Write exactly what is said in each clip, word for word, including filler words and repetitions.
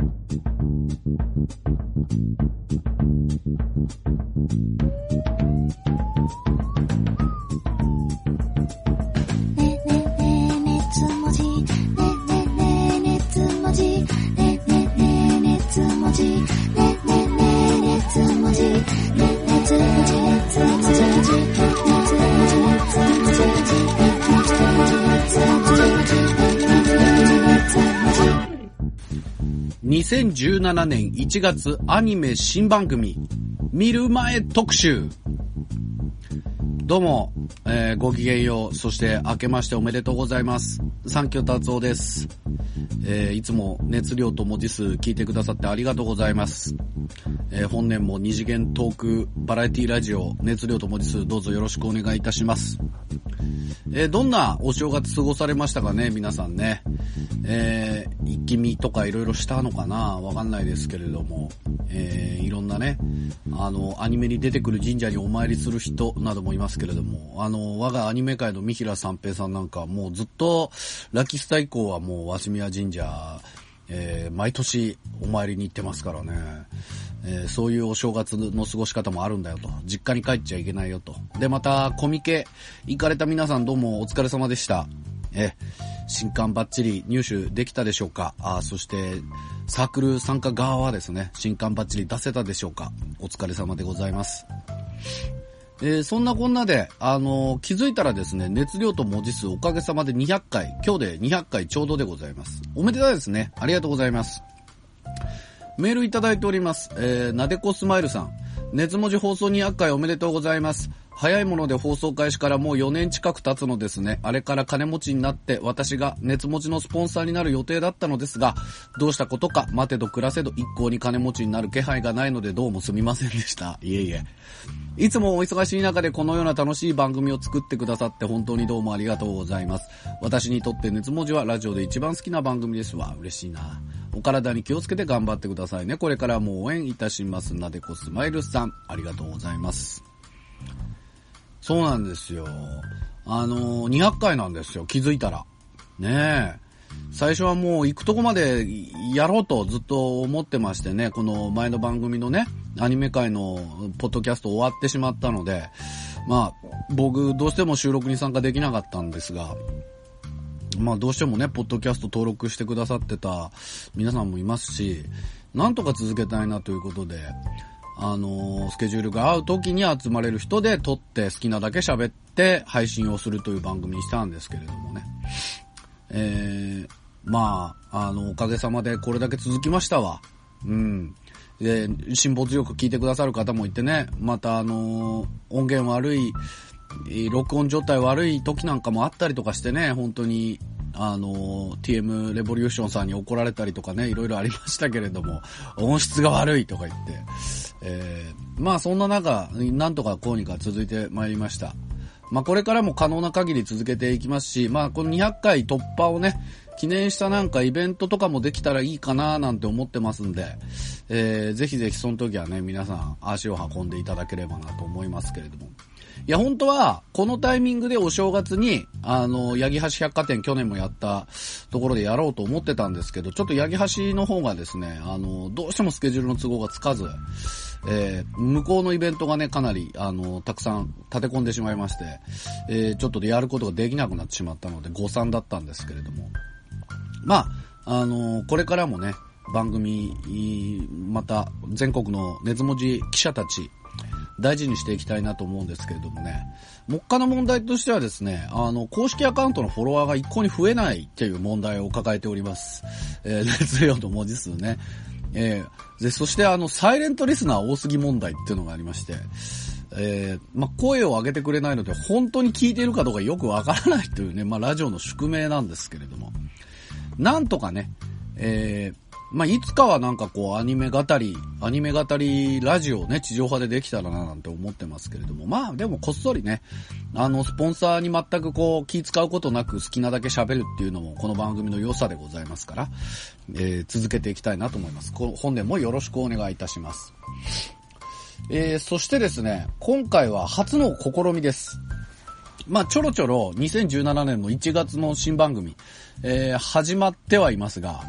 にせんじゅうななねんいちがつアニメ新番組見る前特集。どうも、えー、ごきげんよう。そして明けましておめでとうございます。三居達夫です。えー、いつも熱量と文字数聞いてくださってありがとうございます。えー、本年も二次元トークバラエティラジオ熱量と文字数どうぞよろしくお願いいたします。えー、どんなお正月過ごされましたかね、皆さんね。えー、一気見とかいろいろしたのかな、わかんないですけれども、えー、いろんなね、あの、アニメに出てくる神社にお参りする人などもいますけれども、あの、我がアニメ界の三平三平さんなんかもうずっと、ラキスタ以降はもう鷲宮神社、えー、毎年お参りに行ってますからね。えー、そういうお正月の過ごし方もあるんだよと。実家に帰っちゃいけないよと。で、また、コミケ行かれた皆さんどうもお疲れ様でした。え、新刊バッチリ入手できたでしょうか。あ、そして、サークル参加側はですね、新刊バッチリ出せたでしょうか。お疲れ様でございます。えー、そんなこんなで、あのー、気づいたらですね、熱量と文字数おかげさまでにひゃっかい、今日でにひゃっかいちょうどでございます。おめでたいですね。ありがとうございます。メールいただいております。えー、なでこスマイルさん。熱文字放送にひゃっかいおめでとうございます。早いもので放送開始からもうよねん近く経つのですね。あれから金持ちになって私が熱文字のスポンサーになる予定だったのですが、どうしたことか待てど暮らせど一向に金持ちになる気配がないのでどうもすみませんでした。いえいえ。いつもお忙しい中でこのような楽しい番組を作ってくださって本当にどうもありがとうございます。私にとって熱文字はラジオで一番好きな番組ですわ。嬉しいな。お体に気をつけて頑張ってくださいね。これからも応援いたします。なでこスマイルさん、ありがとうございます。そうなんですよ。あのー、にひゃっかいなんですよ。気づいたら。ねえ。最初はもう行くとこまでやろうとずっと思ってましてね、この前の番組のね、アニメ界のポッドキャスト終わってしまったので、まあ、僕どうしても収録に参加できなかったんですが、まあどうしてもね、ポッドキャスト登録してくださってた皆さんもいますし、なんとか続けたいなということで、あのー、スケジュールが合う時に集まれる人で撮って好きなだけ喋って配信をするという番組にしたんですけれどもね。えー、まあ、あの、おかげさまでこれだけ続きましたわ。うん。で、辛抱強く聞いてくださる方もいてね、またあのー、音源悪い、録音状態悪い時なんかもあったりとかしてね、本当に、あの、ティーエム レボリューションさんに怒られたりとかね、いろいろありましたけれども、音質が悪いとか言って、えー、まあそんな中、なんとかこうにか続いてまいりました。まあこれからも可能な限り続けていきますし、まあこのにひゃっかい突破をね、記念したなんかイベントとかもできたらいいかななんて思ってますんで、えー、ぜひぜひその時はね、皆さん足を運んでいただければなと思いますけれども。いや、本当は、このタイミングでお正月に、あの、八木橋百貨店去年もやったところでやろうと思ってたんですけど、ちょっと八木橋の方がですね、あの、どうしてもスケジュールの都合がつかず、えー、向こうのイベントがね、かなり、あの、たくさん立て込んでしまいまして、えー、ちょっとでやることができなくなってしまったので、誤算だったんですけれども。まあ、あの、これからもね、番組、また、全国の熱文字記者たち、大事にしていきたいなと思うんですけれどもね。目下の問題としてはですね、あの、公式アカウントのフォロワーが一向に増えないっていう問題を抱えております。えー、熱量の文字数ね。えー、で、そしてあの、サイレントリスナー多すぎ問題っていうのがありまして、えー、まあ、声を上げてくれないので、本当に聞いているかどうかよくわからないというね、まあ、ラジオの宿命なんですけれども。なんとかね、えー、まあ、いつかはなんかこうアニメ語り、アニメ語りラジオをね、地上波でできたらななんて思ってますけれども、まあでもこっそりね、あの、スポンサーに全くこう気使うことなく好きなだけ喋るっていうのもこの番組の良さでございますから、えー、続けていきたいなと思います。この本年もよろしくお願いいたします。えー、そしてですね、今回は初の試みです。まあちょろちょろにせんじゅうななねんのいちがつの新番組、えー、始まってはいますが、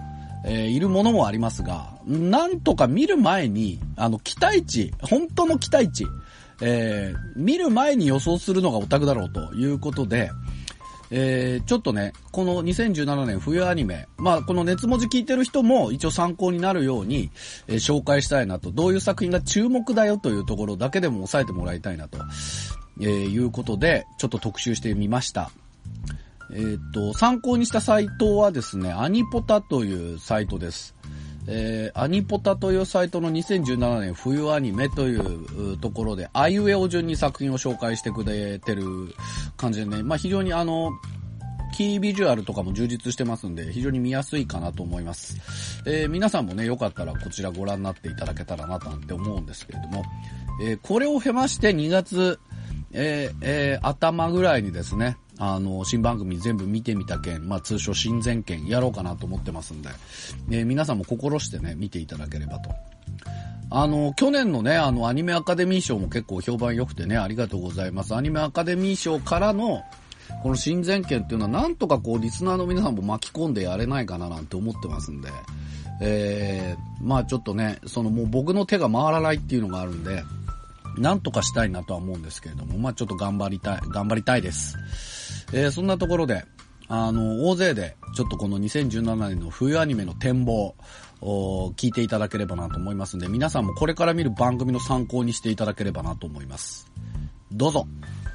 えー、いるものもありますが、なんとか見る前に、あの、期待値、本当の期待値、えー、見る前に予想するのがオタクだろうということで、えー、ちょっとね、このにせんじゅうななねん冬アニメ、まあこの熱文字聞いてる人も一応参考になるように、えー、紹介したいなと、どういう作品が注目だよというところだけでも押さえてもらいたいなと、えー、いうことで、ちょっと特集してみました。えー、っと、参考にしたサイトはですね、アニポタというサイトです。えー、アニポタというサイトのにせんじゅうななねん冬アニメというところで、あいうえお順に作品を紹介してくれてる感じでね、まあ非常にあの、キービジュアルとかも充実してますんで、非常に見やすいかなと思います。えー、皆さんもね、よかったらこちらご覧になっていただけたらなとって思うんですけれども、えー、これを経ましてにがつ、えーえー、頭ぐらいにですね、あの、新番組全部見てみた件、まあ通称新前件やろうかなと思ってますんで、えー、皆さんも心してね、見ていただければと。あの、去年のね、あの、アニメアカデミー賞も結構評判良くてね、ありがとうございます。アニメアカデミー賞からの、この新前件っていうのはなんとかこう、リスナーの皆さんも巻き込んでやれないかななんて思ってますんで、えー、まあちょっとね、そのもう僕の手が回らないっていうのがあるんで、なんとかしたいなとは思うんですけれども、まあちょっと頑張りたい、頑張りたいです。えー、そんなところで、あの、大勢で、ちょっとこのにせんじゅうななねんの冬アニメの展望を聞いていただければなと思いますので、皆さんもこれから見る番組の参考にしていただければなと思います。どうぞ。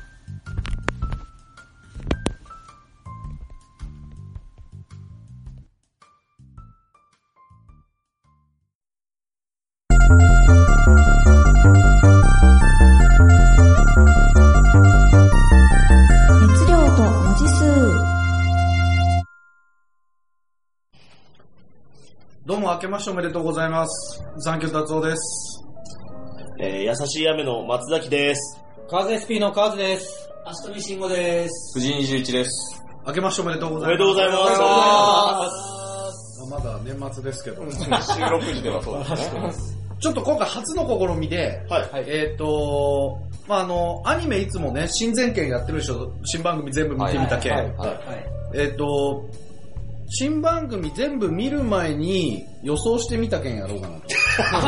どうも明けましておめでとうございます。残響達夫です。 えー、優しい雨の松崎です。 カーズ エスピー のカーズです。 足飛慎吾です。 藤井にじゅういちです。 明けましておめでとうございます。 おめでとうございます。おめでとうございます。 まだ年末ですけど。 収録時ではそうですね。 ちょっと今回初の試みで、はい、えっ、ー、と、まあ、あの、アニメいつもね、新前件やってるでしょ、新番組全部見てみた件。はいはいはいはい、えっ、ー、と、新番組全部見る前に予想してみた件やろうかなと。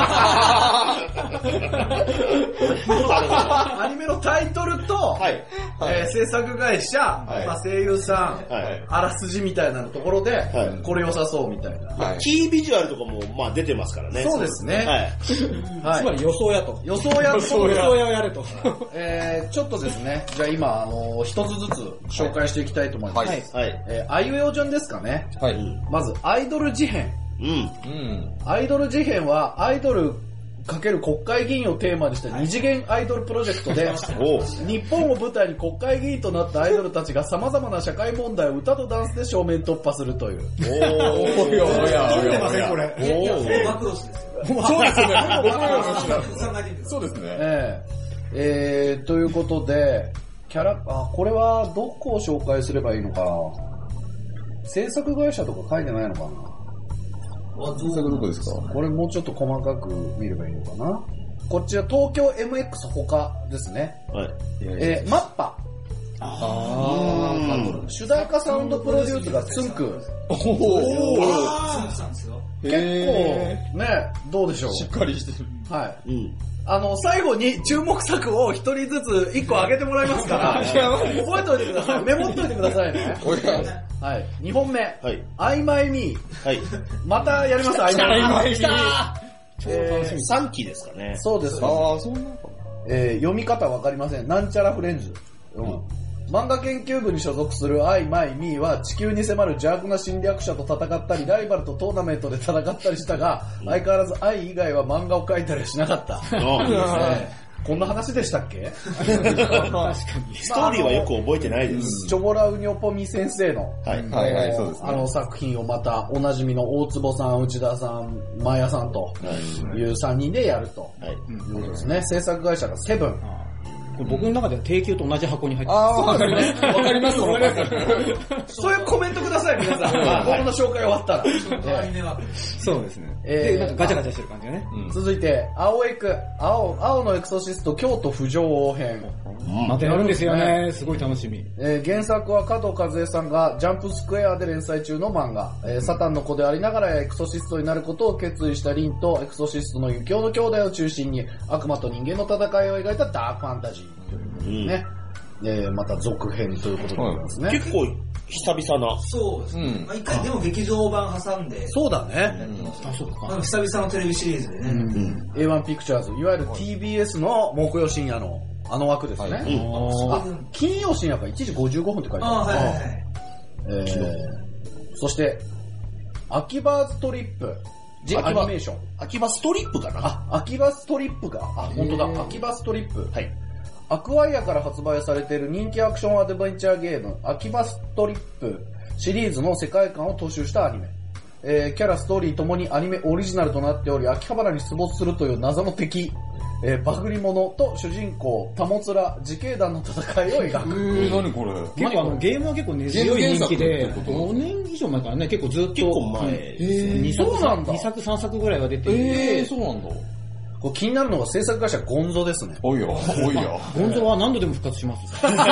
アニメのタイトルと、はいはいえー、制作会社、はいまあ、声優さん、はい、あらすじみたいなところで、はい、これ良さそうみたいな、 はい。キービジュアルとかもまあ出てますからね。 そうですね。はいはい、つまり予想やと。 予想やと。 予想やをやると。 えー、ちょっとですね、じゃあ今、あのー、一つずつ紹介していきたいと思います。はい。はい、えー、あいうえお順ですかね。はい。まず、アイドル事変。うん。うん。アイドル事変は、アイドルかける国会議員をテーマにした二次元アイドルプロジェクトで、日本を舞台に国会議員となったアイドルたちが様々な社会問題を歌とダンスで正面突破するという。おー。おー。おや。 出てませんこれ。いや、いや、暴露しですよ。 そうですね。そうですね。 えー、えー、ということで、キャラ、あ、これはどこを紹介すればいいのかな。制作会社とか書いてないのかな。 制作どこですか？ これもうちょっと細かく見ればいいのかな。こっちは東京 エムエックス 他ですね。はい。えー、マッパ。ああ。主題歌サウンドプロデュースがツンク。おお。ツンクさんですよ。結構ね、どうでしょう。 しっかりしてる。 はい。うん。あの、最後に注目作を一人ずつ一個上げてもらいますから、覚えておいてください。メモっといてくださいね。はい。二本目。はい。曖昧に。はい。またやります、曖昧に。 来たーえー、さんきですかね。 そうです。ああ、そうなのか。えー、読み方わかりません。なんちゃらフレンズ。うん。漫画研究部に所属するアイマイミーは地球に迫る邪悪な侵略者と戦ったり、ライバルとトーナメントで戦ったりしたが、相変わらずアイ以外は漫画を描いたりはしなかった。こんな話でしたっけ？確かに。 ストーリーはよく覚えてないです。 チョボラウニョポミ先生の、 はい、はいはい、そうですね。 あの作品をまたおなじみの大坪さん、内田さん、マヤさんというさんにんでやるということですね。制作会社がセブン。 僕の中では定休と同じ箱に入ってああ、わかります。わかります、わかります。 そういうコメントください、皆さん。僕の紹介終わったら。 そうですね。 えー、 で、なんかガチャガチャしてる感じがね。 続いて、青エク、青、青のエクソシスト京都不条王編。 またやるんですよね。すごい楽しみ。 えー、原作は加藤和恵さんがジャンプスクエアで連載中の漫画。えー、サタンの子でありながらエクソシストになることを決意したリンとエクソシストのユキオの兄弟を中心に悪魔と人間の戦いを描いたダークファンタジーということですね。うん、えー、また続編ということでございますね。 結構久々な。 そうですね。うん、まあ、一回でも劇場版挟んで。 そうだね。 うん、あ、そうか。久々のテレビシリーズでね。うんうん、エーワン ピクチャーズ、いわゆる ティービーエス の木曜深夜のあの枠ですね。はい、あ、金曜深夜からいちじごじゅうごふんって書いてある。あ、はいはいはい。えー、そして、秋葉ストリップ。アニメーション。 秋葉ストリップかなあ、秋葉ストリップか。あ、本当だ。秋葉ストリップ。はい。アクワイアから発売されている人気アクションアドベンチャーゲーム、秋葉ストリップシリーズの世界観を踏襲したアニメ。えー、キャラ、ストーリーともにアニメオリジナルとなっており、秋葉原に出没するという謎の敵、えー、バグり者と主人公、タモツラ、自警団の戦いを描く。 えー、何これ結構あの、ゲームは結構根強い人気で、ごねん以上前からね、結構ずっと。 結構前。えー、にさく、そうなんだ。にさくさんさくぐらいは出ていて。 えー、そうなんだ。 これ気になるのが制作会社ゴンゾですね。 おいよ、おいよ。 ゴンゾは何度でも復活します。い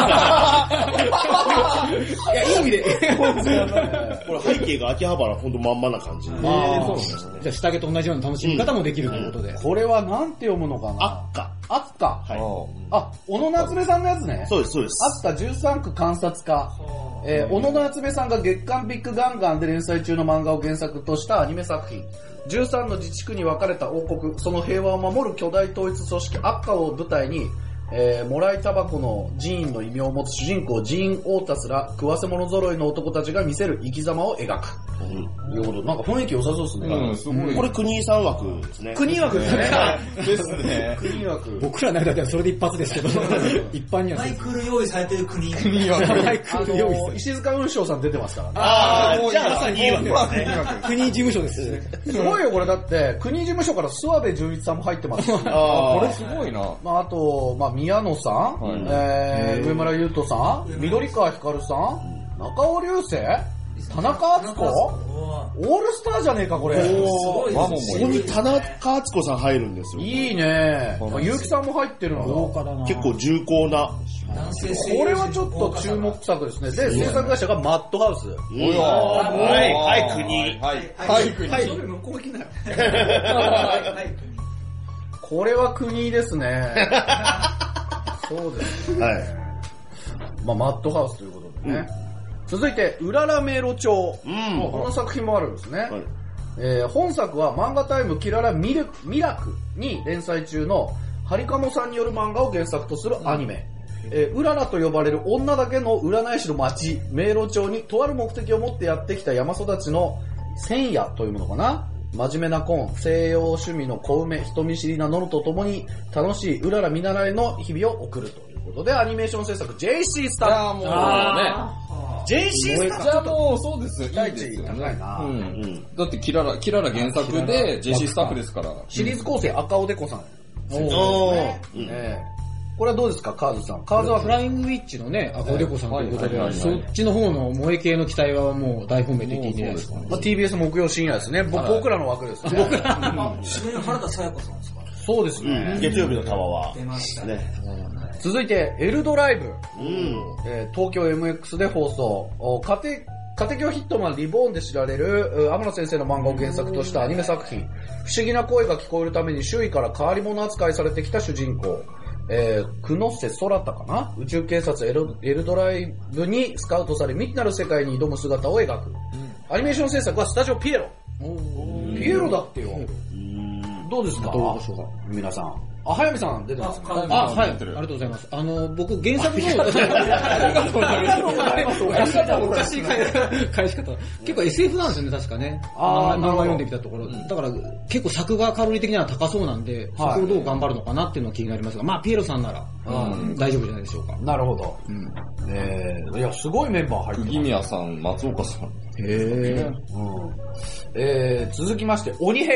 や、いい意味で。 これ背景が秋葉原ほんとまんまな感じ。 ああ、そうですね。じゃあ下着と同じような楽しみ方もできるということで。 これはなんて読むのかなあっか。 あっか。 はい。 あ、小野夏目さんのやつね。 そうです、そうです。 あったじゅうさんく観察家。えー、小野夏目さんが月刊ビッグガンガンで連載中の漫画を原作としたアニメ作品。じゅうさんの自治区に分かれた王国、その平和を守る巨大統一組織アッカを舞台に、えー、もらいタバコの寺院の異名を持つ主人公ジーン・オータスら食わせ者揃いの男たちが見せる生き様を描く。うん。いうこと。なんか雰囲気良さそうですね。 うん、すごい。 これ国井さん枠ですね。 国井枠ですね。 ですね。 国井枠。 僕らの間ではそれで一発ですけど、一般には。 マイクル用意されてる国井。 国井枠。 マイクル用意されてる。 石塚雲翔さん出てますからね。 ああ、じゃあまさにいい枠ですね。 国井事務所ですね。 すごいよ、これだって、国井事務所から諏訪部純一さんも入ってますし。 ああ、これすごいな。 まあ、あと、まあ、宮野さん、はい、えー、上村優斗さん、緑川光さん、中尾流星、田中敦子、オールスターじゃねえか、これ。 おー、ここに田中敦子さん入るんですよ。 いいね。まあ、結城さんも入ってるの豪華だな。 結構重厚な。 これはちょっと注目作ですね。で、制作会社がマッドハウス。 おやはい、はい、国。 はい、はい、国。 はい、それ向こう来なよ。はい、これは国ですね。そうですね。はい。まあ、マッドハウスということでね。うん、続いて、うらら迷路帳。うん。この作品もあるんですね。はい、えー、本作は漫画タイムキララミルミラクに連載中のハリカモさんによる漫画を原作とするアニメ。うん、えー、うららと呼ばれる女だけの占い師の町、迷路町にとある目的を持ってやってきた山育ちの千夜というものかな。真面目な婚、西洋趣味の小梅、人見知りなノルと共に楽しいうらら見習いの日々を送るということで、アニメーション制作 ジェイシー スタッフ。 ああ、もうね。 ジェイシー スタッフ。 じゃあもうそうですよ。いいですよね。 な、うんうん。 だってキララ、キララ原作で ジェイシー スタッフですから。 シリーズ構成赤尾でこさん。 おー。 ねうんねこれはどうですか、カーズさん。カーズはフライングウィッチのね、赤尾でこさんということで、そっちの方の萌え系の期待はもう大本命と言っていいんじゃないですか。 まあ、ティービーエス 木曜深夜ですね。僕らの枠ですね。僕ら。 主演原田紗也子さんですか。 そうですね。 月曜日のタワーは。 出ましたね。 続いて、エルドライブ。うんえー、東京 エムエックス で放送。家庭家庭教ヒットマンリボーンで知られる天野先生の漫画を原作としたアニメ作品。不思議な声が聞こえるために周囲から変わり者扱いされてきた主人公。えー、久野瀬空太かな宇宙警察エル、エルドライブにスカウトされ未知なる世界に挑む姿を描く。うん、アニメーション制作はスタジオピエロ。ピエロだってよ。どうですかどうでしょうか皆さん。あ、早見さん出てますね。 あ、はい。ありがとうございます。あの、僕、原作の、ありがとうございます。おかしい返し方。結構 エスエフ なんですよね、確かね。ああ、漫画読んできたところ。だから、結構作画カロリー的には高そうなんで、そこをどう頑張るのかなっていうのが気になりますが、まあ、ピエロさんなら、大丈夫じゃないでしょうか。 なるほど。えー、いや、すごいメンバー入ってます。 釘宮さん、松岡さん。 へー。 えー、続きまして、鬼平。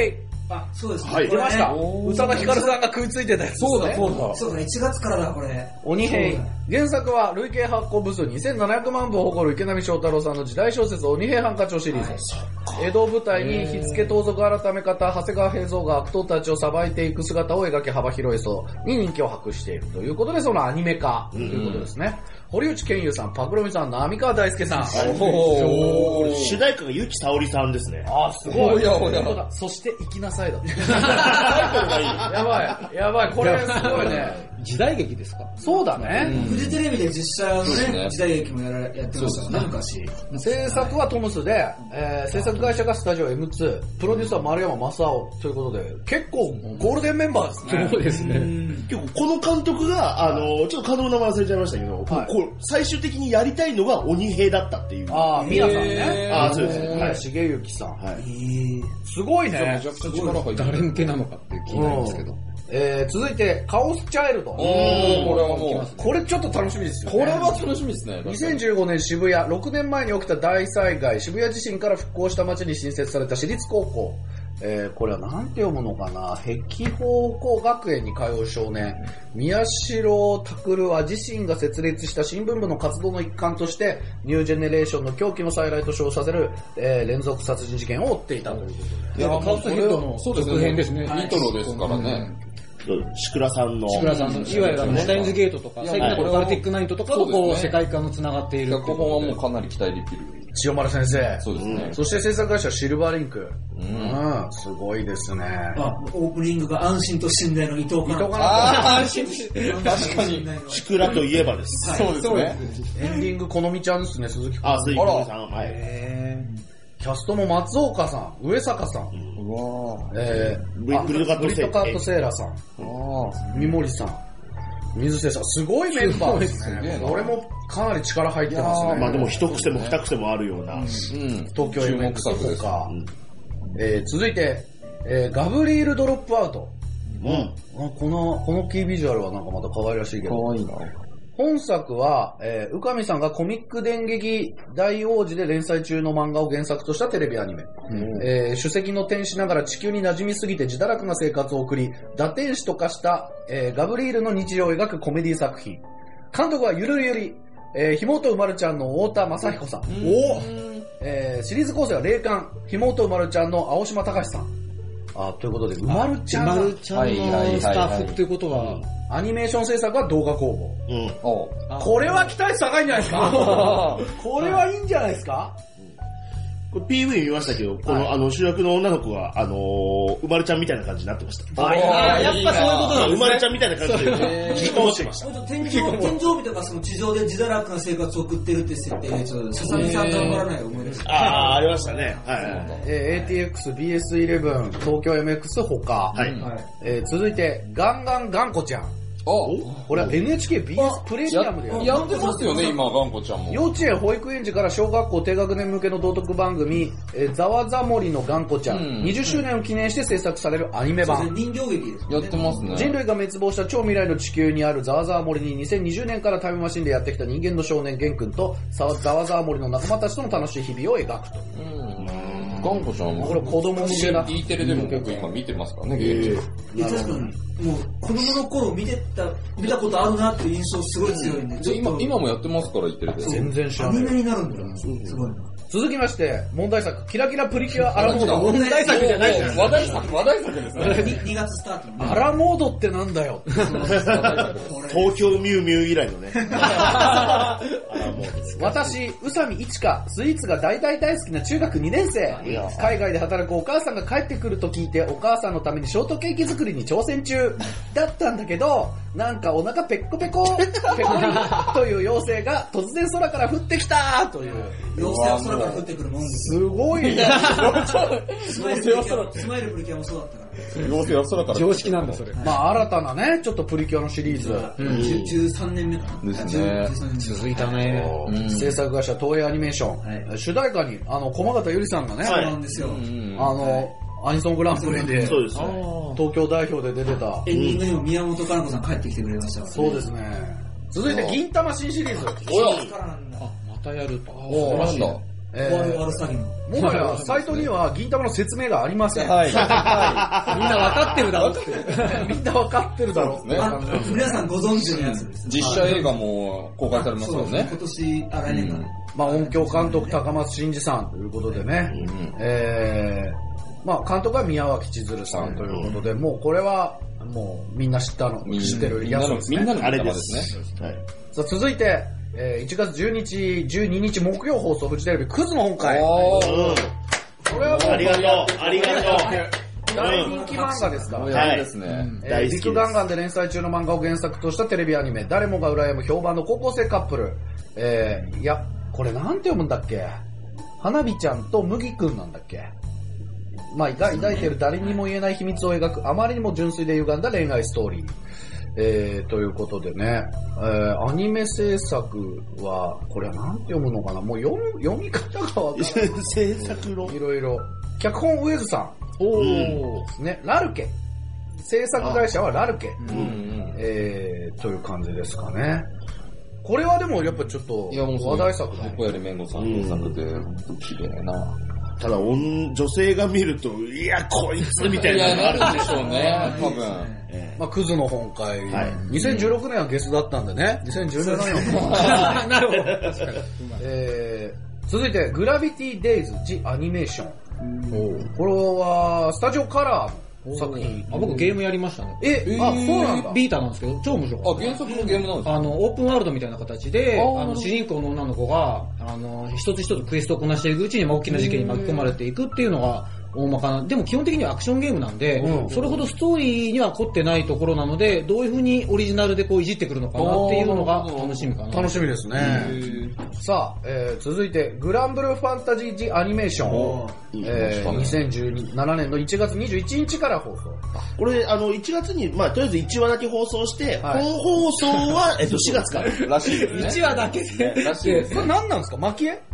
あ、そうですね。 はい出ました。 おー宇多田ヒカルさんが食いついてたやつですね。 そうだ、そうだ。 そうだね、いちがつからだ、これ。 鬼平。原作は累計発行部数にせんななひゃくまんぶを誇る池波正太郎さんの時代小説鬼平犯科帳シリーズ。江戸を舞台に火付盗賊改め方、長谷川平蔵が悪党たちを裁いていく姿を描き幅広い層に人気を博しているということで、そのアニメ化ということですね。堀内健優さん、パクロミさん、浪川大輔さん。 おー。 主題歌がゆきさおりさんですね。 あー、すごい。 おやおや本当だそして行きなさいだって。やばい、やばい、これすごいね。 時代劇ですか？ そうだね。 フジテレビで実写のそうですね、 ね時代劇もやらやってましたからね、昔。 制作はトムスで、えー、制作会社がスタジオ エムツー、プロデューサー丸山正夫ということで、結構ゴールデンメンバーですね。 そうですね。 結構この監督が、あの、ちょっと監督の名前忘れちゃいましたけど、 はいこう最終的にやりたいのが鬼平だったっていう。 ああ、宮さんね。 あーそうですねはい。 はい重幸さん。 はい。 すごいめねち。ゃくちゃ力入ってる。 誰向けなのかって気になりますけど。 えー、続いて、カオスチャイルド。 おー、これはもう、 これちょっと楽しみですよね。 これは楽しみですね。 にせんじゅうごねん渋谷、ろくねんまえに起きた大災害、渋谷地震から復興した町に新設された私立高校。えー、これはなんて読むのかな、碧峰高学園に通う少年、宮代拓は自身が設立した新聞部の活動の一環として、ニュージェネレーションの狂気の再来と称させる、えー、連続殺人事件を追っていたということで。 いや、カウスヘッドのそうですね。 続編ですね。 ニトロですからね。 シクラさんの。 志倉さんの、いわゆるあの、シュタインズゲートとか、最近のこれバルティックナイントとかとこう、世界観の繋がっている。 脚本はもうかなり期待できる。 千代丸先生。 そうですね。 そして制作会社シルバーリンク。 ううんん、すごいですね。 あ、オープニングが安心と信頼の伊藤かな。 伊藤かなあー、安心し確かに。 シクラといえばです。 そうですね。 エンディングこのみちゃんですね、鈴木君。 あ、鈴木さん。はい。 へーキャストも松岡さん、上坂さん、 うわー。 えー、 ブリブリッドカットブリッドカットセーラーさん、 あー。 三森さん、水瀬さん、すごいメンバーですすごいですね。 ねこれもかなり力入ってますね。 まあでも一癖も二癖もあるような。 うん。 東京 エムエックス注目作です。 とか、えー、続いて、えー、ガブリール・ドロップアウト。 うん。 あこの、このキービジュアルはなんかまた可愛らしいけかど。 わいいな。 本作は、えー、宇上さんがコミック電撃大王子で連載中の漫画を原作としたテレビアニメ。えー、首席の天使ながら地球に馴染みすぎて自堕落な生活を送り、堕天使と化した、えー、ガブリールの日常を描くコメディ作品。監督はゆるゆり、えー、ひもとうまるちゃんの太田正彦さん。おえー、シリーズ構成は霊感、ひもとうまるちゃんの青島隆さん。あ、ということで、うまるちゃんがまるちゃんのスタッフっていうことは、 アニメーション制作は動画工房。 うん。 おう。 これは期待値高いんじゃないですかこれはいいんじゃないですかこれ ピーブイ 見ましたけど、この、あの、主役の女の子が、あのー、うまるちゃんみたいな感じになってました。 あ、いややっぱそういうことなんですね。 うまるちゃんみたいな感じで、引きこもしてました。 天井、天井日とかその地上で自堕落な生活を送ってるって設定で、ちょっと、佐々木さん頑張らない思い出した。 ああ、ありましたね。はい。 えー、エーティーエックス、ビーエスイレブン、東京 エムエックス 他。 はい。 はい。 えー、続いて、ガンガンガンコちゃん。 おこれは エヌエイチケービーエス プレミアムでやる。 やってますよね、今、ガンコちゃんも。 幼稚園、保育園児から小学校低学年向けの道徳番組、えー、ざわざ森のガンコちゃん、 うん、 にじゅっしゅうねんを記念して制作されるアニメ版。 人形劇ですね。 やってますね。 人類が滅亡した超未来の地球にあるざわざわ森ににせんにじゅうねんからタイムマシンでやってきた人間の少年ゲン君とざわざわ森の仲間たちとの楽しい日々を描くと。 うん。ガンコちゃんは、 これ子供向けだ。 E テレでも僕今見てますからね、ゲーム。 いや、確かに、もう、子供の頃見てた、見たことあるなっていう印象すごい強いんで、 で、今、今もやってますから、E テレで。 全然知らないアニメ。になるんだよ。すごいな。 続きまして、問題作、キラキラプリキュアアラモード。 問題作じゃないじゃん。 話題作、話題作ですね。 にがつスタートのね。 アラモードってなんだよ。 東京ミュウミュウ以来のね。あらもう。 私、宇佐美一花、スイーツが大大大好きな中学にねん生。海外で働くお母さんが帰ってくると聞いて、お母さんのためにショートケーキ作りに挑戦中。だったんだけど、なんかお腹ペッコペコ、ペコリという妖精が突然空から降ってきたという。 妖精は空から降ってくるもんですよ。 すごいね。 スマイルプリキュア、スマイルプリキュアもそうだったから。 妖精は空から。 常識なんだ、それ。 まあ新たなね、ちょっとプリキュアのシリーズ。 うんじゅうさんねんめかな。 ですねじゅうさんねんめ続いたね。 うん制作会社東映アニメーション。 はい主題歌に、あの、駒形ゆりさんがね、 そうなんですよ。 うんあの、アニソングランプリで、 そうですね。 東京代表で出てた。 エンディングにも宮本かな子さん帰ってきてくれましたから。 そうですね。続いて、銀魂新シリーズ。 おやからなんだ。 あ、またやると。 おなんだ。 え終わる終わる詐欺の。 もはや、サイトには銀玉の説明がありません。 はい。みんな分かってるだろうって。 みんな分かってるだろうって。 あ皆さんご存知のやつです。 実写映画も公開されますよね。 今年、あ、来年かな。 まあ音響監督高松真嗣さんということでね。えー、まあ監督は宮脇千鶴さんということで、もうこれは、もうみんな知ったの、知ってるやつですね。 みんなのあれですね。はい。 さあ続いて、えー、いちがつじゅうにち、じゅうににち木曜放送フジテレビクズの本会。 おー。 これはもうありがとう、ありがとう。 大人気漫画ですから。 はい。ですね。 えー、ビッグガンガンで連載中の漫画を原作としたテレビアニメ、誰もが羨む評判の高校生カップル。えー、いや、これなんて読むんだっけ？花火ちゃんと麦くんなんだっけ？まあ、抱いている誰にも言えない秘密を描く、あまりにも純粋で歪んだ恋愛ストーリー。えー、ということでね、えー、アニメ制作は、これはなんて読むのかな？もう読む、読み方がわかんない。 制作論いろいろ。脚本ウェズさん。 おー。ね、ラルケ。制作会社はラルケ。 うんうん。 えー、という感じですかね。これはでもやっぱちょっと話題作だね。 小槍めんごさんの作で、綺麗な。 ただ、女性が見ると、いや、こいつみたいな。 いや、なるでしょうね、多分。 まあ、クズの本会、 はい、 にせんじゅうろくねんはゲスだったんでね、にせんじゅうななねんは。なるほど。確かに。 えー、続いて、グラビティデイズ・ジ・アニメーション。これは、スタジオカラーの作品。 あ、僕ゲームやりましたね。 え、えあ、そうなんだ。 ビータなんですけど、超面白かった。 あ、原作のゲームなんですか？ あの、オープンワールドみたいな形で、あの、主人公の女の子が、あの、一つ一つクエストをこなしていくうちに、大きな事件に巻き込まれていくっていうのが、大まかな。でも基本的にはアクションゲームなんで、うん、それほどストーリーには凝ってないところなので、どういう風にオリジナルでこういじってくるのかなっていうのが楽しみかな。 楽しみですね。さあ、えー、続いて、グランブルーファンタジー・ジ・アニメーション。えー、にせんじゅうななねんのいちがつにじゅういちにちから放送。 これ、あの、いちがつに、まあ、とりあえずいちわだけ放送して、はい、本放送は、えっと、しがつから。 らしいですね。 いちわだけで。 らしいです。 これ何なんですか？蒔絵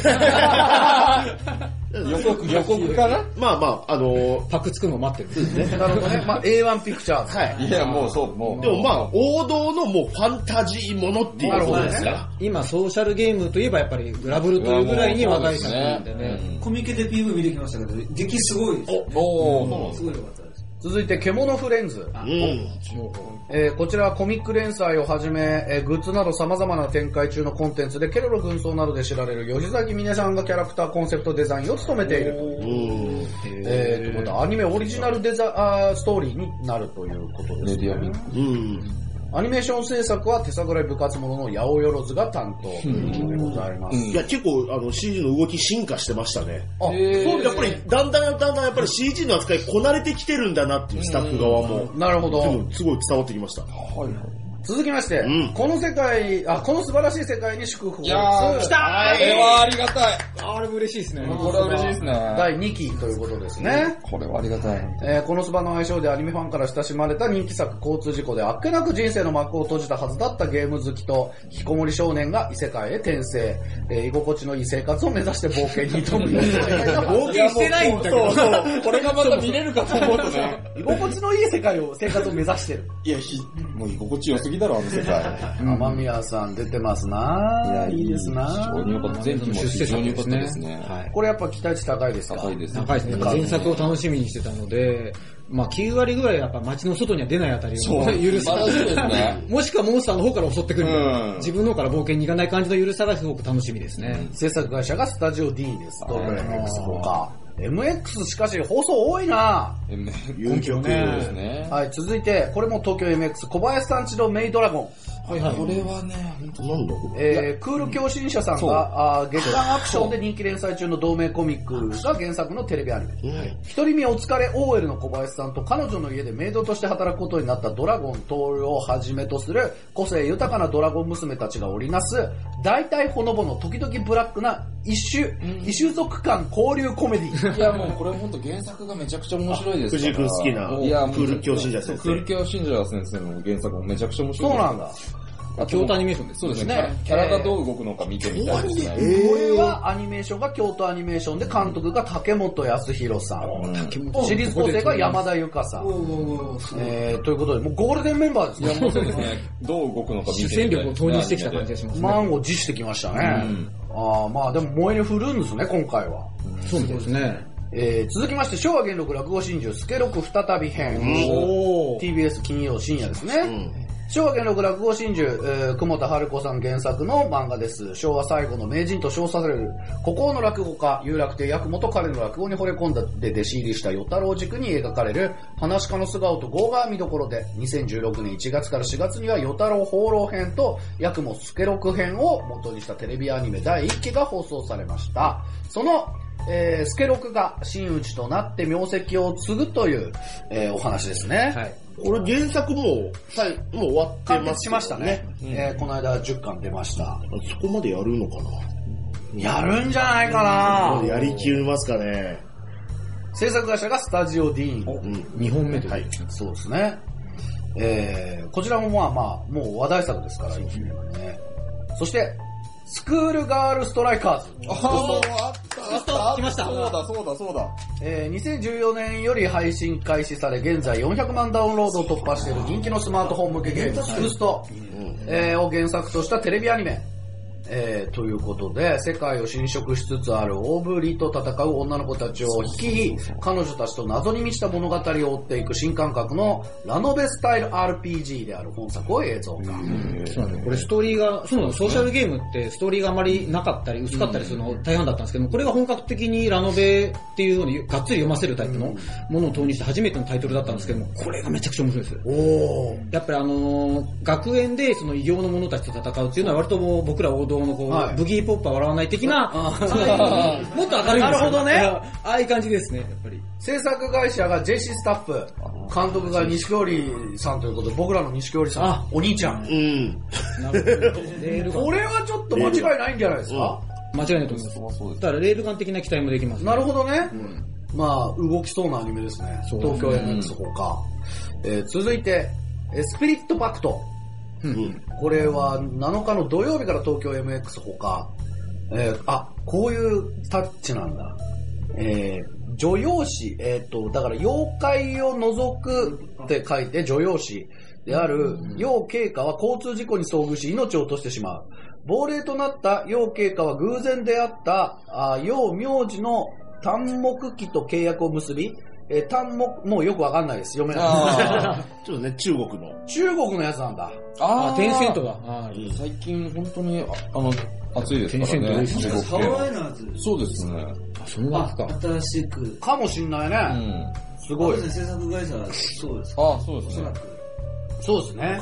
予告、予告かな？ まあまあ、あのー、 パクつくのを待ってる。 なるほどね。まあ エーワン ピクチャーズ。 はい。 いや、もうそう、もう。 でもまあ、王道のもうファンタジーものっていうことですから。 今、ソーシャルゲームといえばやっぱりグラブルというぐらいに若い作品でね。 コミケで ピーブイ 見てきましたけど、出来すごいです。 おおすごい良かったです。 続いて、獣フレンズ。 うん。 えー、こちらはコミック連載をはじめ、えー、グッズなど様々な展開中のコンテンツで、ケロロ軍曹などで知られる吉崎美音さんがキャラクターコンセプトデザインを務めていると。うん。えー、ということは、アニメオリジナルデザあーストーリーになるということです、ね。 メディアミうん。 アニメーション制作は手探り部活者の八百万が担当ということでございます。 うん、いや、結構、あの、シージー の動き進化してましたね。 あ、そうやっぱり、だんだんだんだんやっぱり シージー の扱いこなれてきてるんだなっていうスタッフ側も。 なるほど。 でも、すごい伝わってきました。 はい。続きまして、うん、この世界、あ、この素晴らしい世界に祝福を。 いやー、来たー！これはありがたい。 あれも嬉しいですね。 これは嬉しいですね。 だいにきということですね。 これはありがたい。 えー、このスバの愛称でアニメファンから親しまれた人気作交通事故であっけなく人生の幕を閉じたはずだったゲーム好きと引きこもり少年が異世界へ転生、えー、居心地のいい生活を目指して冒険に挑む。 冒険してないんだけど。 そうそう。これがまた見れるかと思うとね。 居心地のいい世界を、生活を目指してる。 いや、ひ、もう居心地良すぎだろ、あの世界。 天宮さん出てますなぁ。いや、いいですなぁ。 非常に良かった。前期も非常に良かったですね。 はい。これやっぱ期待値高いですか？ 高いです。 高いですね。前作を楽しみにしてたので、まあきゅうわりぐらいやっぱ街の外には出ないあたりを許さが、もしくはモンスターの方から襲ってくる、うん、自分の方から冒険に行かない感じの許さがすごく楽しみですね。 制作会社がスタジオ D です。ドブレ エムエックス とか。エムエックス しかし放送多いなぁ。 有曲ですね。 はい、続いて、これも東京 エムエックス 小林さんちのメイドラゴン。 はいはい。これはね、本当なんだろう。 えー、クール共振者さんが、あ月刊アクションで人気連載中の同名コミックが原作のテレビアニメ。はい、一人身お疲れ オーエル の小林さんと彼女の家でメイドとして働くことになったドラゴントールをはじめとする個性豊かなドラゴン娘たちが織りなす、大体ほのぼの時々ブラックな一種、異種族間交流コメディ。 いやもうこれ本当原作がめちゃくちゃ面白いですから。 藤井君好きな、いやクール共振者先生。 クール共振者先生の原作もめちゃくちゃ面白いです。 そうなんだ。 京都アニメーションです。 そうですね。キャラがどう動くのか見てみたいですね。 えー、これはアニメーションが京都アニメーションで監督が竹本康弘さん。うん、シリーズ構成が山田由香さん。えー、ということで、もうゴールデンメンバーですね。 いやもうそうですね。どう動くのか見てみたいですね。 主戦力を投入してきた感じがしますね。 満を持してきましたね。うん、 ああ、まあでも燃えに振るんですね、今回は。 そうですね。 えー、続きまして、昭和元禄落語真珠、スケロク再び編。 おーティービーエス 金曜深夜ですね。 うん昭和元禄落語真珠、えー、久保田春子さん原作の漫画です。昭和最後の名人と称される、孤高の落語家、有楽亭八雲と彼の落語に惚れ込んだで弟子入りした与太郎軸に描かれる、話し家の素顔と業が見どころで、にせんじゅうろくねんいちがつからしがつには与太郎放浪編と八雲助六編を元にしたテレビアニメだいいっきが放送されました。そのえー、助六が真打ちとなって名跡を継ぐという、えー、お話ですね。はい。 これ原作もう、さいもう終わって完ます、 結しましたね。うん、えー、この間じゅっかん出ました。 そこまでやるのかなやるんじゃないかなそこまでやりきりますかね。 制作会社がスタジオ D。 うん、にほんめで。 はい。そうですね。えー、こちらもまあまあ、もう話題作ですから、いちねんはね。そして、スクールガールストライカーズ。 ああ、あったあったあった。 来ました。 そうだそうだそうだ。 えー、にせんじゅうよねんより配信開始され、現在よんひゃくまんダウンロードを突破している人気のスマートフォン向けゲーム、スクスト、えー、を原作としたテレビアニメ。えー、ということで、世界を侵食しつつあるオーブリと戦う女の子たちを率い、彼女たちと謎に満ちた物語を追っていく新感覚のラノベスタイル アールピージー である本作を映像化。 そうなんですよ。これストーリーが、そうなの、ソーシャルゲームってストーリーがあまりなかったり薄かったりするの大半だったんですけども、これが本格的にラノベっていうようにがっつり読ませるタイプのものを投入して初めてのタイトルだったんですけども、これがめちゃくちゃ面白いですよ。おー。やっぱりあのー、学園でその異形の者たちと戦うっていうのは割ともう僕ら王道のこう、はい、ブギーポップは笑わない的な、もっと明るいんですよ。 なるほどね。 ああいう感じですね、やっぱり。 制作会社が ジェイシー スタッフ、監督が西京織さんということで、僕らの西京織さん、あ、お兄ちゃん。うん。なるほど。これはちょっと間違いないんじゃないですか？ 間違いないと思います。だからレールガン的な期待もできます、 ね。なるほどね。うん、まあ、動きそうなアニメですね。東京 エムエックス ほか。えー、続いて、スピリットパクト。うん、これはなのかの土曜日から東京 エムエックス ほか。えー、あ、こういうタッチなんだ。えー、女陽詞、えっと、だから妖怪を除くって書いて女陽詞である陽慶華は交通事故に遭遇し命を落としてしまう。亡霊となった陽慶華は偶然出会ったあ陽名字の単目記と契約を結び、えー、単目、もうよくわかんないです。読めない。 ちょっとね、中国の。 中国のやつなんだ。 ああ、テンセントだ。あ最近本当に、あの、暑いですからね。 ハワイのやつ。 そうですね。 あ、そんなですか。 新しく。 かもしんないね。うん。すごい。 制作会社はそうです。 ああ、そうですね。 そうですね。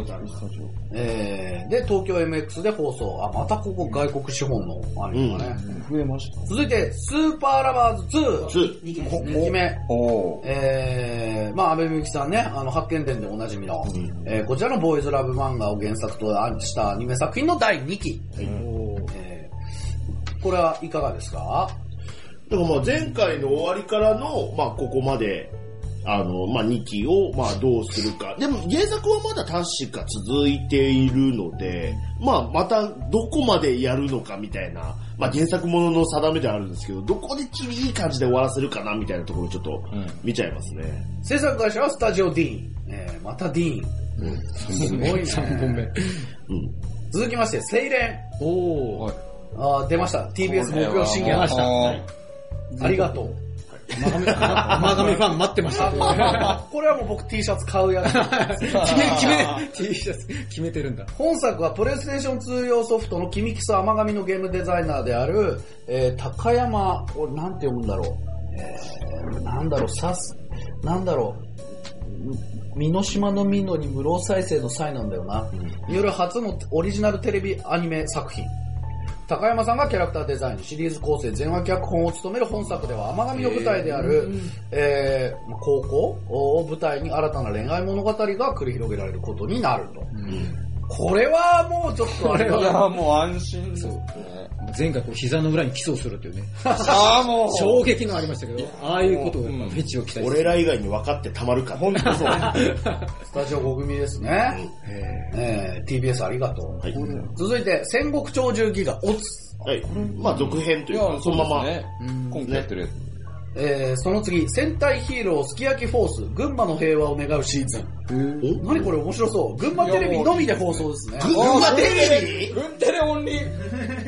えー、で、東京 エムエックス で放送。あ、またここ外国資本のアニメがね、 うん。増えました。 続いて、スーパーラバーズツー。にきめ。おえー、まあ、安倍みゆきさんね、あの、発見伝でおなじみの、うん、えー、こちらのボーイズラブ漫画を原作としたアニメ作品のだいにき。うんえー、これはいかがですか？ だからまあ前回の終わりからの、まあここまで、あの、まあ、にきを、まあ、どうするか。でも、原作はまだ確か続いているので、まあ、また、どこまでやるのかみたいな、まあ、原作ものの定めではあるんですけど、どこでいい感じで終わらせるかなみたいなところをちょっと、見ちゃいますね。 うん、制作会社はスタジオ D。えー、また D。うん。すごいね。さんぼんめ。うん。続きまして、セイレン。おー。あー、出ました。ティービーエス 木曜深夜。出ました。はい、ありがとう。 甘神ファン待ってました。 これはもう僕 T シャツ買うやつ。 決め、決め、T シャツ決めてるんだ。 本作はプレイステーションツー用ソフトのキミキス甘神のゲームデザイナーである、えー、高山、これなんて読むんだろう。えー、なんだろう、さす、なんだろう。美濃島の美濃に無老再生の際なんだよな。による初のオリジナルテレビアニメ作品。高山さんがキャラクターデザイン、シリーズ構成、全話脚本を務める本作では、甘神の舞台である、えー、高校を舞台に新たな恋愛物語が繰り広げられることになると。うん、これはもうちょっとあれは。 いや、もう安心ですね。 前回こう膝の裏にキスをするっていうね。 ああ、もう。 衝撃のありましたけど、ああいうことを、フェチを期待して。 俺ら以外に分かってたまるか。 本当そう。 スタジオご組ですね。うんえー、ティービーエス ありがとう。はい、続いて、戦国鳥獣ギガ、オツ。 はい。まあ、続編というか、そのまま。 ね、今期やってるやつ。 えー、その次、戦隊ヒーローすき焼きフォース、群馬の平和を願うシーズン。何これ面白そう。群馬テレビのみで放送ですね。 群馬テレビ群テレオンリー。 え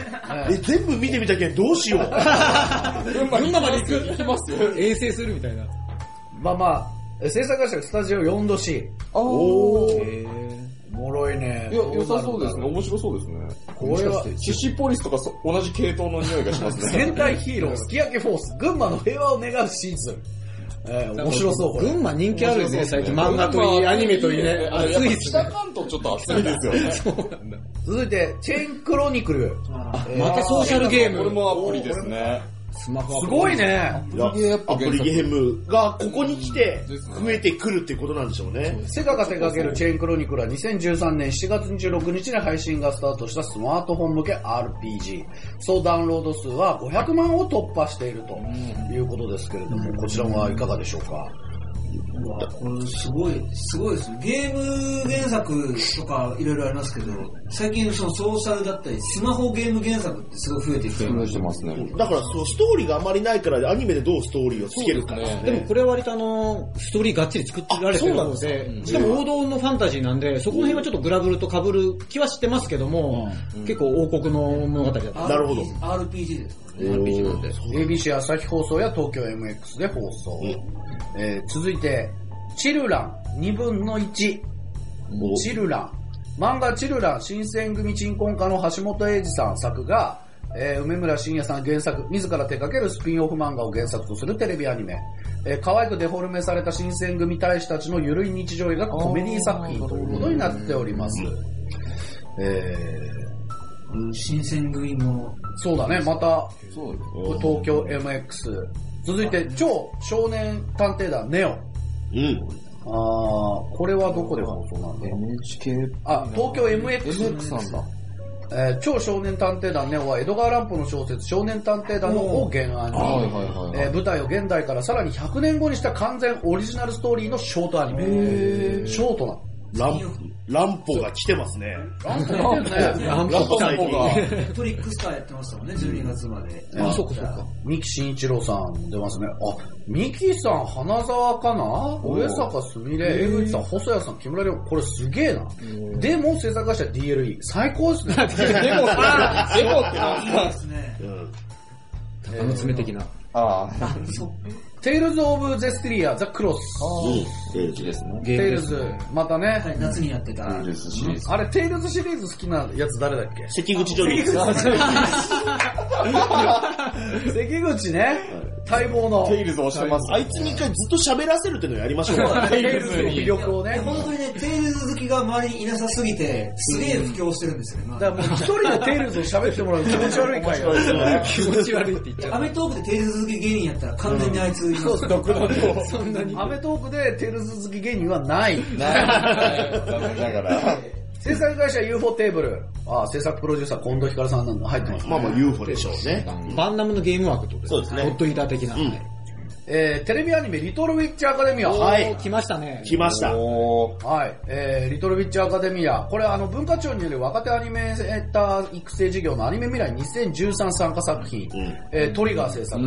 え、全部見てみたけんどうしよう。 群馬まで行く。行きますよ。遠征するみたいな。 まあまあ、制作会社スタジオ よんど シー。 おー。 へー。おもろいね。 いや、良さそうですね。面白そうですね。 これは、 シシポリスとかそ同じ系統の匂いがしますね。 戦隊ヒーロー、すき焼きフォース、群馬の平和を願うシーズン。えー、面白そう、これ。 群馬人気あるね、最近。漫画といい、アニメといいね。熱いっすね。 北関東ちょっと熱いですよね。 そうなんだ。 続いて、チェーンクロニクル。 あ、またソーシャルゲーム。 これもアプリですね。 スマホアプすリ。 ごいね。 アプリゲームがここに来て増えてくるっていうことなんでしょうね。 セガが手掛けるチェーンクロニクルはにせんじゅうさんねんしちがつにじゅうろくにちに配信がスタートしたスマートフォン向け アールピージー。総ダウンロード数はごひゃくまんを突破しているということですけれども、こちらはいかがでしょうか。 うわこれすごい、すごいですね。ゲーム原作とかいろいろありますけど、最近そのソーシャルだったり、スマホゲーム原作ってすごい増えてきてる。 増えてますね。 だからそのストーリーがあまりないからアニメでどうストーリーをつけるかですね。 でもこれは割とあの、ストーリーがっちり作られてるので、しかも王道のファンタジーなんで、そこの辺はちょっとグラブルと被る気はしてますけども、結構王国の物語だった。 なるほど。 アールピージー ですかね。 エービーシー 朝日放送や東京 エムエックス で放送。えー、続いて、チルランにぶんのいち。チルラン。漫画チルラン新選組鎮魂家の橋本英二さん作が、えー、梅村信也さん原作、自ら手掛けるスピンオフ漫画を原作とするテレビアニメ。えー、可愛くデフォルメされた新選組大使たちのゆるい日常を描くコメディ作品ということになっております。えー、新選組も。 そうだね、また、東京 エムエックス。続いて、超少年探偵団ネオ。 うん。 あー、これはどこで放送なんだエヌエイチケー。 あ、東京 エムエックス。 エムエックス なんだ。 えー、超少年探偵団ネオは江戸川乱歩の小説少年探偵団のを原案に、えー、舞台を現代からさらにひゃくねんごにした完全オリジナルストーリーのショートアニメ。ショートなの。 乱乱歩が来てますね。 乱歩来てるね。 乱歩が。 トリックスターやってましたもんね、じゅうにがつまで。 あ、そうかそうか。三木慎一郎さん出ますね。あ、三木さん、花沢かな上坂すみれ、江口さん、細谷さん、木村亮、これすげえな。でも、制作会社 ディーエルイー。最高ですね。でも、 でもっていいですね。 鷹の爪的な。 ああ。 テイルズ・オブ・ゼスティリア、ザ・クロス。 テイルズですね。 テイルズ、またね。 はい、夏にやってた。 テイルズシリーズ。 あれ、テイルズシリーズ好きなやつ誰だっけ？ 関口ジョニー。 関口ね。待望の。 テイルズをしてます。 あいつに一回ずっと喋らせるっていうのをやりましょうか。 テイルズの魅力をね。 本当にね、テイルズ好きが周りにいなさすぎて、すげえ布教してるんですよね。 だからもう一人でテイルズを喋ってもらう気持ち悪い回よ。 気持ち悪いって言っちゃう。 アメトークでテイルズ好き芸人やったら完全にあいつ、 そうそう、独断と。そんなに。アメトークでテイルズ好き芸人はない。 ない。残念ながら。 制作会社 ユーフォー テーブル。ああ、制作プロデューサー近藤ひかるさんなんだ。入ってます、ね。 まあまあ ユーフォー でしょうね。 バンダムのゲームワークってことですそうですね。 ホットイーター的な。うんえー、テレビアニメリトルウィッチアカデミア。 はい。来ましたね。 来ました。 はい。えー、リトルウィッチアカデミア。これあの文化庁による若手アニメーター育成事業のアニメ未来にせんじゅうさん参加作品。うん、えー、トリガー制作。うん、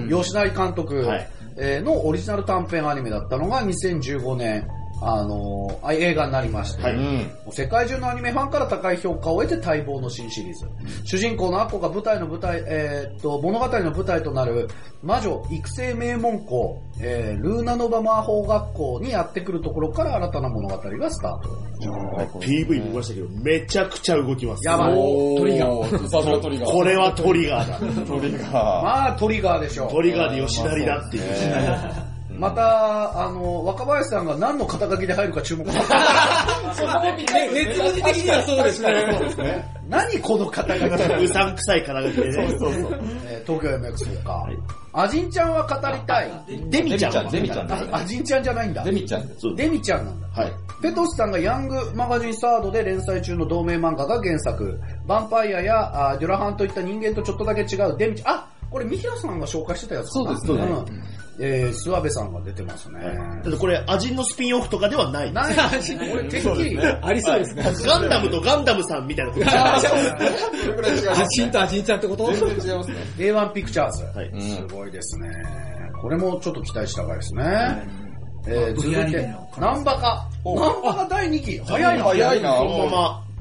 吉成監督、はいえー、のオリジナル短編アニメだったのがにせんじゅうごねん。あのー、映画になりまして、はいうん、世界中のアニメファンから高い評価を得て待望の新シリーズ。うん、主人公のアッコが舞台の舞台、えー、っと、物語の舞台となる魔女育成名門校、えー、ルーナノバ魔法学校にやってくるところから新たな物語がスタート。 ピーブイ 見ましたけど、めちゃくちゃ動きます。 やばい。 トリガー。 さすがトリガー。 これはトリガーだ。 トリガー。 まあトリガーでしょう。 トリガーで吉成だっていう。 また、あの、若林さんが何の肩書きで入るか注目してそこで熱文字的にはそうですね。そうですね。 何この肩書きうさんくさい肩書きでね。そうそうそう。 えー、東京 エムエックス とか。アジンちゃんは語りたい。 デミちゃん。 デミちゃん。 アジンちゃんじゃないんだ。 デミちゃん。 デミちゃんなんだ。はい。ペトシさんがヤングマガジンサードで連載中の同名漫画が原作。ヴァンパイアやあデュラハンといった人間とちょっとだけ違うデミちゃん。あこれ、三平さんが紹介してたやつかな。 そうですね。 うんえー、諏訪部さんが出てますね。 だってこれ、アジンのスピンオフとかではない。 ない。これ、てっきり、 ありそうですね。 ガンダムとガンダムさんみたいなこと。 アジンとアジンちゃんってこと全然違いますね。 エーワン ピクチャーズ。 はい。 すごいですね。これもちょっと期待したかいですね。えー、続いて、ナンバカ。ナンバカだいにき。早いな。 早いな。 このまま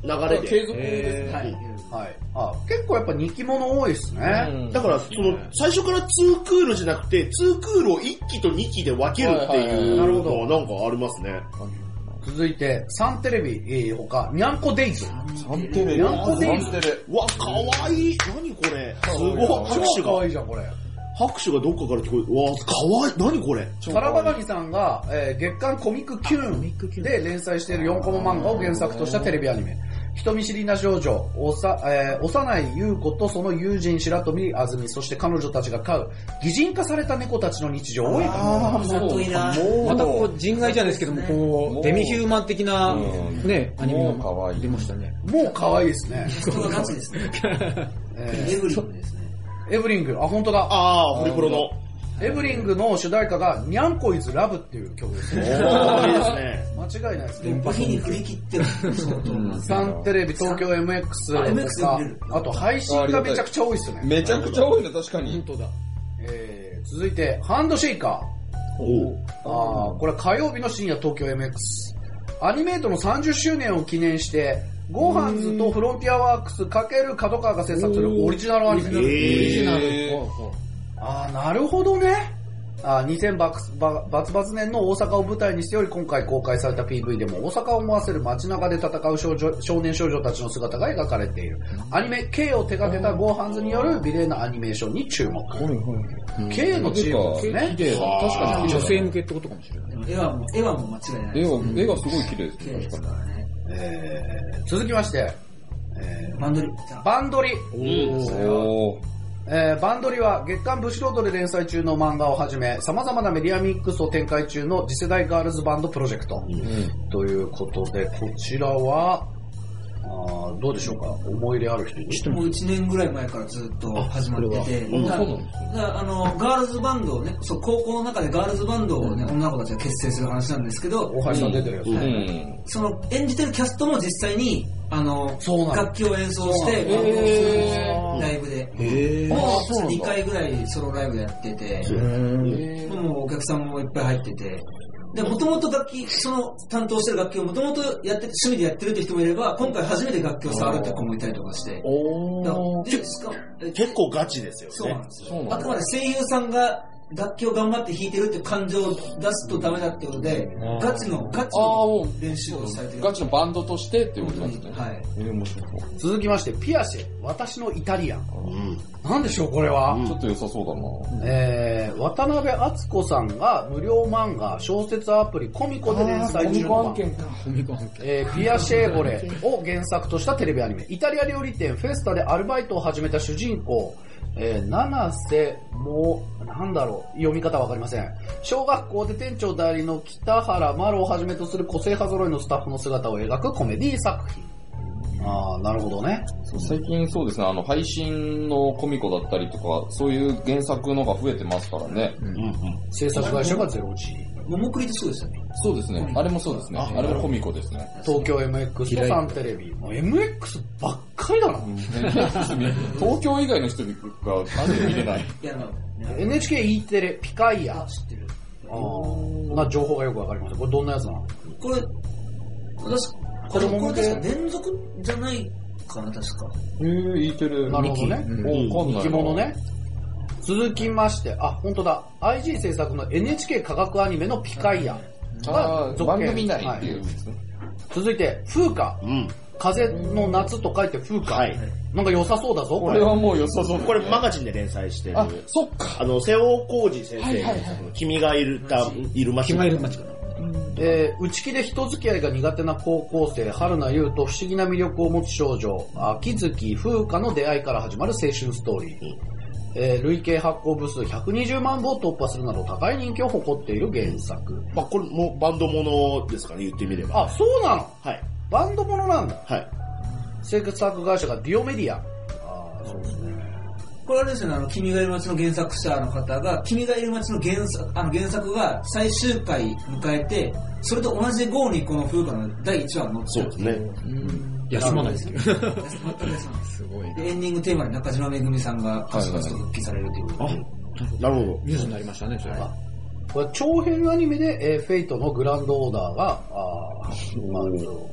流れで。 継続ですね。 はい。 はい。あ、結構やっぱにきもの多いですね。 うん、 だから、その、最初からツークールじゃなくて、ツークールをいっきとにきで分けるっていうのはなんかありますね。 続いて、サンテレビ、えー、他、ニャンコデイズ。 サンテレビ。 ニャンコデイズ。 うわ、かわいい。何これ。すごい。拍手が。 かわいいじゃん、これ。 拍手がどっかから聞こえる。うわ、かわいい。何これ。 タラバガニさんが、えー、月刊コミックキューンで連載しているよんコマ漫画を原作としたテレビアニメ。人見知りな少女、おさ、えー、幼い優子とその友人白富あずみ、そして彼女たちが飼う擬人化された猫たちの日常を描く。 ああ、そういな。またこう人外じゃないですけども、こうデミヒューマン的なねアニメが出ましたね。 もう可愛いですね。 人がガチですね。えー、エブリングですね。 エブリング、あ本当だ。 ああ、ホリプロの。 エブリングの主題歌がニャンコイズラブっていう曲ですね。 おー、いいですね。 間違いないですね。 電波に振り切ってる。 サンテレビ、東京 エムエックス とか、あと配信がめちゃくちゃ多いですね。 めちゃくちゃ多いね、確かに。 本当だ。えー、続いて、ハンドシェイカー。おあー、これ火曜日の深夜東京 エムエックス。アニメートのさんじゅっしゅうねんを記念して、ゴーハンズとフロンティアワークス×角川が制作するオリジナルアニメ。オリジナル。あー、なるほどね。あにせんバツバツ年の大阪を舞台にしており、今回公開された ピーブイ でも大阪を思わせる街中で戦う少女少年少女たちの姿が描かれている。アニメ K を手掛けたゴーハンズによる美麗なアニメーションに注目。K のチームですね。 綺麗だ。確かに女性向けってことかもしれない。 絵はもう、絵はもう間違いない。 絵は、絵がすごい綺麗ですね。確かに。 えー、続きまして、 えー、バンドリ。 バンドリ。 おー。 えー、バンドリは月刊ブシロードで連載中の漫画をはじめ様々なメディアミックスを展開中の次世代ガールズバンドプロジェクト、うん、ということでこちらはあどうでしょうか、思い入れある人もういちねんぐらい前からずっと始まってて、うん、だだあのガールズバンドをね、そう高校の中でガールズバンドをね、うん、女の子たちが結成する話なんですけど、 大橋さん出てるやつね、 うん、その演じてるキャストも実際にあの楽器を演奏してバンドをするんですよ、ライブで。へもうにかいぐらいソロライブやってて、もうお客さんもいっぱい入ってて、で、もともと楽器、その担当してる楽器をもともとやって、趣味でやってるって人もいれば、今回初めて楽器を触るって子もいたりとかして。 おでしか結構ガチですよね。 そうなんですよ。あくまで声優さんが楽器を頑張って弾いてるって感情を出すとダメだってことで、ガチの、ガチの練習をされてる。 ガチのバンドとしてっていうことなんですね。 はい。 えー、面白い。 続きまして、ピアシェ、私のイタリアン。うん、なんでしょう、これは。 ちょっと良さそうだな。 えー、渡辺敦子さんが無料漫画、小説アプリ、コミコで連載中の、えー、ピアシェーボレを原作としたテレビアニメ。イタリア料理店フェスタでアルバイトを始めた主人公、えー、七瀬も、なんだろう、読み方わかりません。小学校で店長代理の北原麻呂をはじめとする個性派揃いのスタッフの姿を描くコメディ作品。ああ、なるほどね。 最近そうですね、あの、配信のコミコだったりとか、そういう原作のが増えてますからね。うんうん、 制作会社がゼロジー。 ももクリってそうですよね。 そうですね。あれもそうですね。あ, あれもコミコですね。 東京 エムエックス とサンテレビ。エムエックス ばっかりだな。 東京以外の人が何で見れない。 いやエヌエイチケー E テレ、ピカイヤ。知ってる。ああ。な情報がよくわかりました。これどんなやつなの？ これ、私、これも確か連続じゃないかな、確か。 へぇ、E テレ。 なるほどね。生き物ね。続きまして、あ、本当だ。アイジー 制作の エヌエイチケー 科学アニメのピカイヤが番組内っていうですね。 続いて、風花。うん。風の夏と書いて風花。はい。なんか良さそうだぞ、 これ。これはもう良さそう。 これマガジンで連載してる。 あ、そっか。 あの、瀬尾浩二先生の君がいるた、いる街。 君がいる街かな。 えー、内気で人付き合いが苦手な高校生、春名優と不思議な魅力を持つ少女、秋月風花の出会いから始まる青春ストーリー。うんえー、累計発行部数ひゃくにじゅうまんぶを突破するなど高い人気を誇っている原作。 まあ、これもバンドものですかね、言ってみれば。 あ、そうなの？ はい。 バンドものなんだ。 はい。 制作会社がディオメディア。ああ、そうですね。 これあれですよね、あの、君がいる街の原作者の方が、君がいる街の原作、あの原作が最終回迎えて、それと同じ号にこの風花のだいいちわが載ってる。そうですね。 うん休まないですけど。全く休まない。 すごい。で、エンディングテーマで中島めぐみさんが歌手として復帰されるということで。 なるほど。 ニュースになりましたね、それは。 これ長編アニメで、えー、フェイトのグランドオーダーが、あなるほど。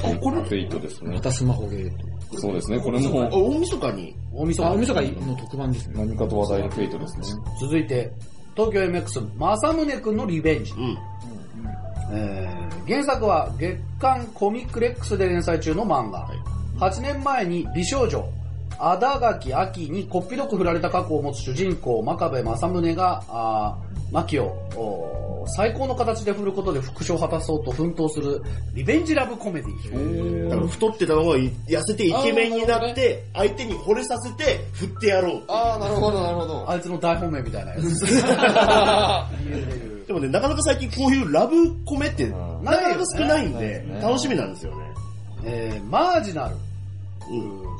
これフェイトですねま。たスマホゲート。 そうですね、これも大晦日に。 大晦日、大晦日の特番ですね。 何かと話題のフェイトですね。 続いて、東京 エムエックス、正宗くんのリベンジ。 うん。 えー、原作は月刊コミックレックスで連載中の漫画。 はい、 はちねんまえに美少女、ada垣秋にこっぴどく振られた過去を持つ主人公、真壁正宗が、あマキを最高の形で振ることで復讐を果たそうと奮闘するリベンジラブコメディ。 だから太ってたのが痩せてイケメンになって、相手に惚れさせて振ってやろう。 ああ、なるほど、なるほど。 あいつの大本命みたいなやつ。 でもね、なかなか最近こういうラブコメってなかなか少ないんで、楽しみなんですよね。 えー、マージナル。 うん、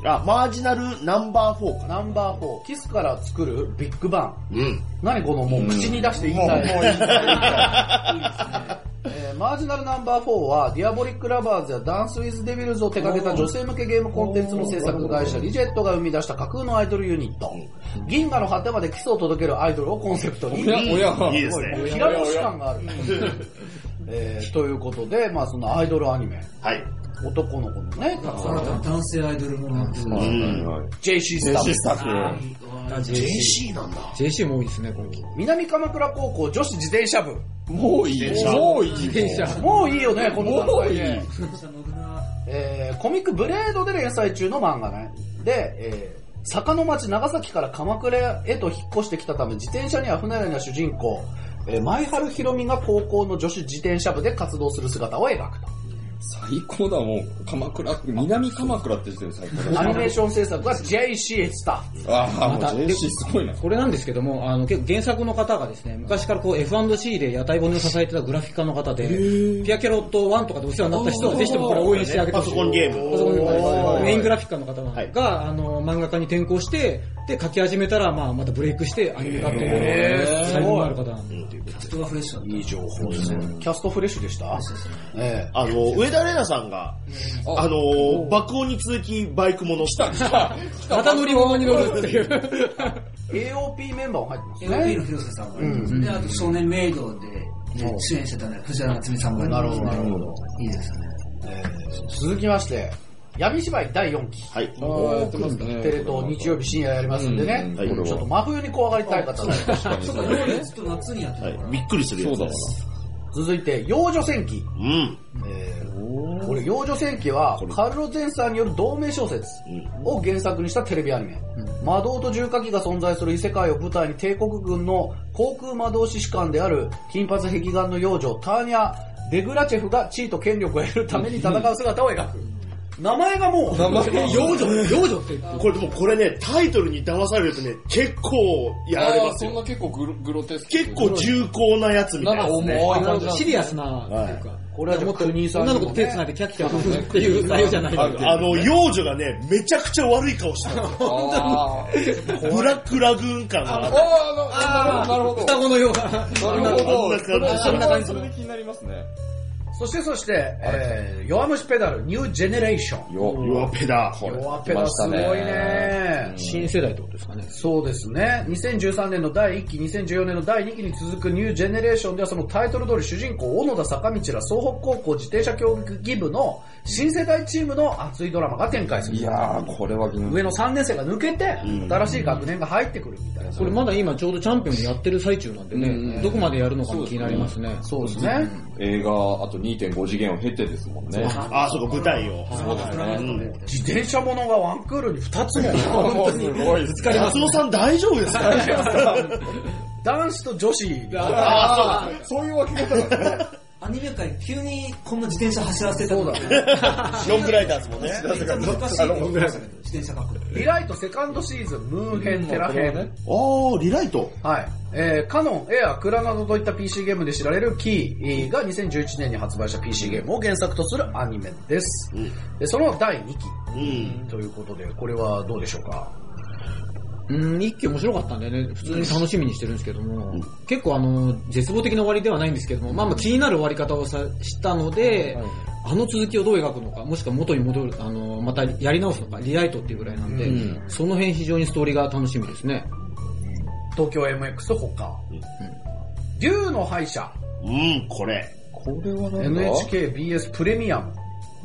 あ、マージナルナンバーフォーかな。 ナンバーフォー、キスから作るビッグバン。 うん。 何このもう口に出して言いたい。 うん、もうもういい。いいですね。 えー、マージナルナンバーフォーは、ディアボリックラバーズやダンスウィズデビルズを手掛けた女性向けゲームコンテンツの制作会社リジェットが生み出した架空のアイドルユニット。銀河の果てまでキスを届けるアイドルをコンセプトに。 おや、おや、 いいですね。 平野士感がある。えー、ということで、まあそのアイドルアニメ。 はい。 男の子のね、たくさん。 男性アイドルものっていうん。 ジェイシー スタッフ。 ジェイシー スタッフ。 ジェイシー なんだ。 ジェイシー も多いですね、今期。 南鎌倉高校女子自転車部。 もういい。もういい。 自転車。 もういいよね、この段階で。 乗るな。 えー、コミックブレードで連載中の漫画ね。で、えー、坂の町長崎から鎌倉へと引っ越してきたため、自転車には不慣れな主人公、えー、前原ひろみが高校の女子自転車部で活動する姿を描くと。 最高だ、もう、鎌倉、南鎌倉って時点で最高だ。 アニメーション制作は ジェイシー スタッフ。 ああ、もうまたジェイシー すごいな。 これなんですけども、あの、結構原作の方がですね、昔からこう エフアンドシー で屋台骨を支えてたグラフィッカーの方で、ピアキャロットワンとかでお世話になった人はぜひともこれ応援してあげてほしい。 パソコンゲーム。 パソコンゲーム。メイングラフフィッカーの方が、 はいあの、漫画家に転向して、で、書き始めたら、まあ、またブレイクして、アニメ化っていうへー才能がある方なんだっていう。 キャストがフレッシュだった。 いい情報ですね。キャストフレッシュでしたええ。 あの、上田玲奈さんが、あの、爆音に続きバイクも乗った。 また乗り物に乗るっていう。 エーオーピー メンバーも入ってますエーオーピーね。 の広瀬さんがいます。で、あと少年メイドで主演してたね、藤原夏美さんがいます。 なるほど、なるほど。 いいですね。 えー、続きまして、闇芝居だいよんき。 はい。 やってますねテレ東日曜日深夜やりますんでね。 うんはいちょっと真冬に怖がりたい方は確かにそうか、料理ずっと夏にやってはるから。 い。びっくりするやつそうだわです。 続いて、幼女戦記。 うん。 えー、これ、幼女戦記は、カルロ・ゼンサーによる同名小説を原作にしたテレビアニメ。魔導と重火器が存在する異世界を舞台に帝国軍の航空魔導士士官である金髪壁眼の幼女、ターニャ・デグラチェフが地位と権力を得るために戦う姿を描く。名前がもう、 名前が幼女、幼女って。 これでもこれね、タイトルに騙されるとね、結構やられますよ。 そんな結構グログロテスク。 結構重厚なやつみたいなやつね。 重い感じなんですねシリアスな、っていうか。 これはじゃあもっと国井さんにもね女の子と手繋いでキャッキャ夫婦っていう内容じゃないので。 あの、幼女がね、めちゃくちゃ悪い顔してたんですよ。 あーブラックラグーン感があって。 あー、なるほど。 双子のような。 なるほど。 あんな感じそれはそれで気になりますね。 そしてそして、えー、弱虫ペダル、ニュージェネレーション。 よ、 弱ペダ。 弱ペダすごいね。 新世代ってことですかね。 そうですね。にせんじゅうさんねんのだいいっき、にせんじゅうよねんのだいにきに続くニュージェネレーションではそのタイトル通り主人公、小野田坂道ら総北高校自転車競技部の新世代チームの熱いドラマが展開する。 いやー、これは上のさんねん生が抜けて、 うん新しい学年が入ってくるみたいな。 これまだ今ちょうどチャンピオンやってる最中なんでね、 うんどこまでやるのかも気になりますね。 そうですね。 映画、あと にてんご 次元を経てですもんね。 あ、そうか、舞台を。 そうですね。 自転車ものがワンクールにふたつも。 もうすごい。 疲れます松尾さん大丈夫ですか男子と女子が。 あー、そういう分け方なんですね。 アニメ界急にこんな自転車走らせてたのね。 ロングライダーズもね。 難しいと思いましたけど、自転車学校。 リライトセカンドシーズン、ムーン編、テラ編。 あー、リライト。 はい。えー、カノン、エア、クラなどといった ピーシー ゲームで知られるキーがにせんじゅういちねんに発売した ピーシー ゲームを原作とするアニメです。 うんでそのだいにきうん。 ということで、これはどうでしょうか？ うん、一期面白かったんでね、普通に楽しみにしてるんですけども、結構あの、絶望的な終わりではないんですけども、まあまあ気になる終わり方をさしたので、あの続きをどう描くのか、もしくは元に戻る、あの、またやり直すのか、リライトっていうぐらいなんで、 うんその辺非常にストーリーが楽しみですね。 東京 エムエックス 他。デューの敗者、 うん、これ。 これはなんだエヌエイチケービーエス プレミアム。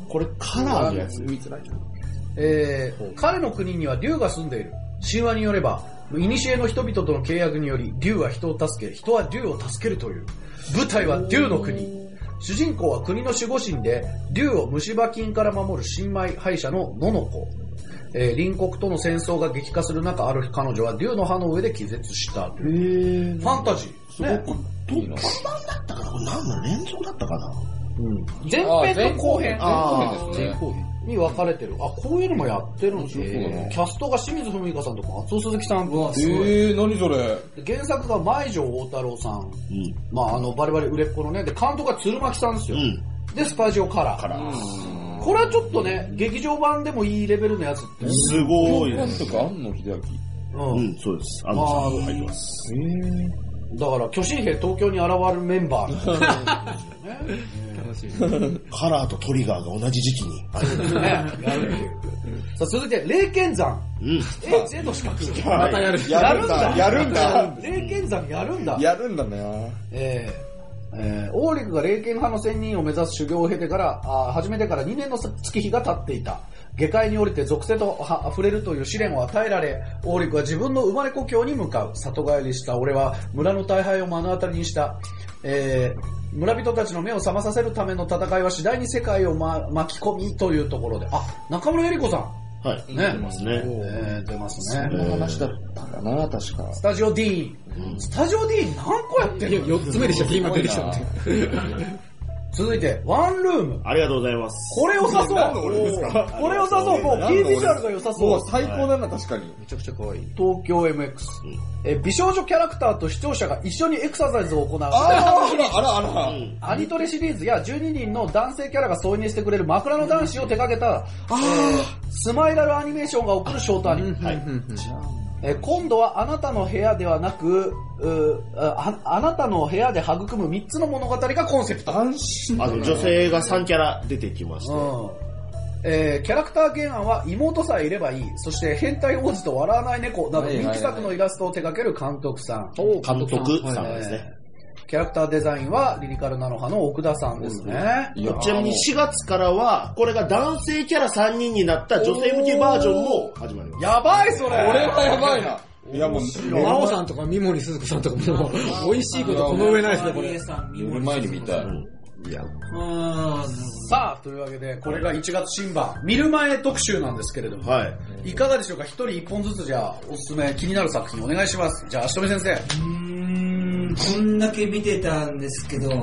これカラーのやつ。 見づらいな。 えー、彼の国には竜が住んでいる。神話によれば、古の人々との契約により、竜は人を助け、人は竜を助けるという。舞台は竜の国。主人公は国の守護神で、竜を虫歯菌から守る新米敗者の野の子。えー、隣国との戦争が激化する中、ある日彼女は竜の歯の上で気絶した。へー。ファンタジー。 すごく、特番だったかなこれ何の連続だったかなうん。前編と後編。 あー、前後編に分かれてる。あ、こういうのもやってるんですよ。キャストが清水文香さんと松尾鈴木さん。 えー、何それ。 原作が舞城大太郎さん。うん。まああの、バリバリ売れっ子のね。で、監督が鶴巻さんですよ。うん。で、スタジオカラー。カラー。これはちょっとね、劇場版でもいいレベルのやつって。 すごい。 とか安野秀明。うん、うん、そうです。安野さん入ってます。へー。 だから、巨神兵東京に現れるメンバーなんですよね。 楽しい。カラーとトリガーが同じ時期にあるね。やるっていう。 さあ、続いて、霊剣山。うん。え、ゼの資格。 またやる。 やるんだ。 やるんだ。 霊剣山やるんだ。 やるんだね。 えー。えー、王陸が霊剣派の仙人を目指す修行を経てから、あ始めてからにねんの月日が経っていた。下界に降りて属性と触れるという試練を与えられ、王陸は自分の生まれ故郷に向かう。里帰りした俺は村の大敗を目の当たりにした。えー、村人たちの目を覚まさせるための戦いは次第に世界を、ま、巻き込みというところで。あ、中村江里子さん。 はい。 ね。 出ますね。 えー、出ますね。 そんな話だったんだな、確か。 スタジオ D。うん、スタジオ D 何個やってんの？ よっつめでしょ、今出てきたの。 続いて、ワンルーム。 ありがとうございます。 これ良さそう。 何の俺ですか？ これ良さそう。もう、キービジュアルが良さそう。 もう最高だな、確かに。 めちゃくちゃ可愛い。 東京 エムエックス。うん、え美少女キャラクターと視聴者が一緒にエクササイズを行う。あらあらあら。うん、 アニトレシリーズやじゅうににんの男性キャラが添い寝してくれる枕の男子を手掛けた、えー、スマイラルアニメーションが送るショートアニメ。はい。え今度はあなたの部屋ではなく、うあ、あなたの部屋で育むみっつの物語がコンセプト。 安心。あの、女性がさんキャラ出てきまして。うんえー、キャラクター原案は妹さえいればいい。そして変態王子と笑わない猫など人気作のイラストを手掛ける監督さん。 監督さんですね。 キャラクターデザインはリリカルナノハの奥田さんですね。 ちなみにしがつからは、これが男性キャラさんにんになった女性向けバージョンも始まります。 やばいそれ。 これはやばいな。いやもう、 真央さんとか三森鈴子さんとかも、美味しいことこの上ないですね、これ。 夜前に見たい。 いや。 さあ、というわけで、これがいちがつ新版、見る前特集なんですけれども、はい。いかがでしょうか？一人一本ずつじゃあ、おすすめ、気になる作品お願いします。じゃあ、足止先生。 うーん、こんだけ見てたんですけど、うん、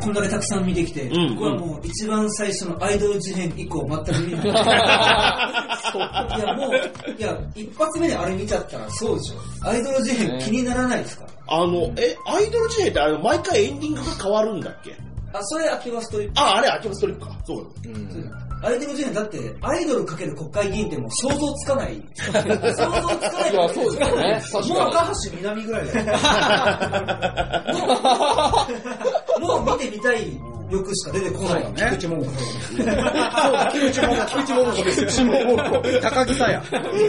こんだけたくさん見てきて、うん、僕はもう一番最初のアイドル事変以降全く見ない。いや、もう、いや、一発目であれ見ちゃったらそうでしょ。アイドル事変気にならないですか？ あの、え、アイドル事変ってあれ、毎回エンディングが変わるんだっけ？ あ、それアキバストリップ。 あ、あれアキバストリップか。そうだ。うん。 アイドル事変だって、アイドルかける国会議員ってもう想像つかない。想像つかない。 いや、そうですよね。 もう高橋みなみぐらいだよ。もう、もう見てみたい欲しか出てこないよね。 菊池桃子。そう、 菊池桃子、菊池桃子ですよ。菊池桃子。高木さや。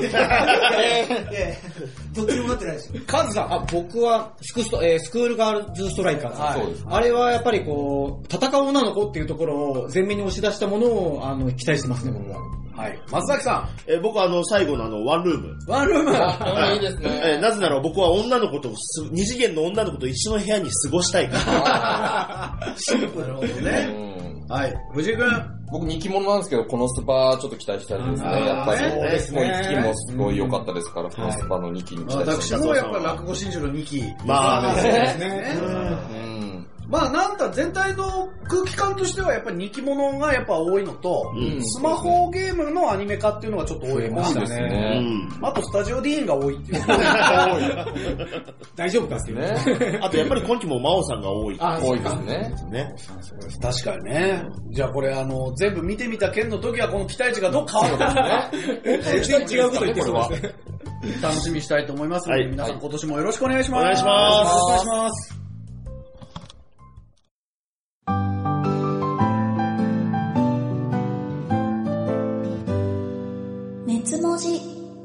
どっちもなってないですよ。 カズさん、あ、僕はスクスト、えー、スクールガールズストライカーズ、はい、あれはやっぱりこう、戦う女の子っていうところを前面に押し出したものを、あの、期待してますね、僕は。 はい。松崎さん。 えー、僕はあの、最後のあの、ワンルーム。 ワンルームあ、いいですね。 えー、なぜなら僕は女の子と、二次元の女の子と一緒の部屋に過ごしたいから。 シンプルなことね。はい。藤井くん。 僕人気者なんですけど、このスパちょっと期待したいですね。やっぱり。そうですね。もういっきもすごい良かったですから、このスパのにきに期待したい。 私もやっぱり落語真珠のにき。 まあ、そうですね。まあなんだ全体の空気感としてはやっぱり人気者がやっぱ多いのと、うん、スマホゲームのアニメ化っていうのがちょっと多いましたね。ねうん、あとスタジオディーンが多いっていう。 大丈夫かっていうね。 あとやっぱり今期も真央さんが多い。 あ多いですね。 ね。 確かにね。じゃあこれあの全部見てみた件の時はこの期待値がどう変わったんですね。 全然違うこと言ってるわ。 楽しみにしたいと思いますので、はい、皆さん今年もよろしくお願いします。 お願いします。 お願いします。 熱文字。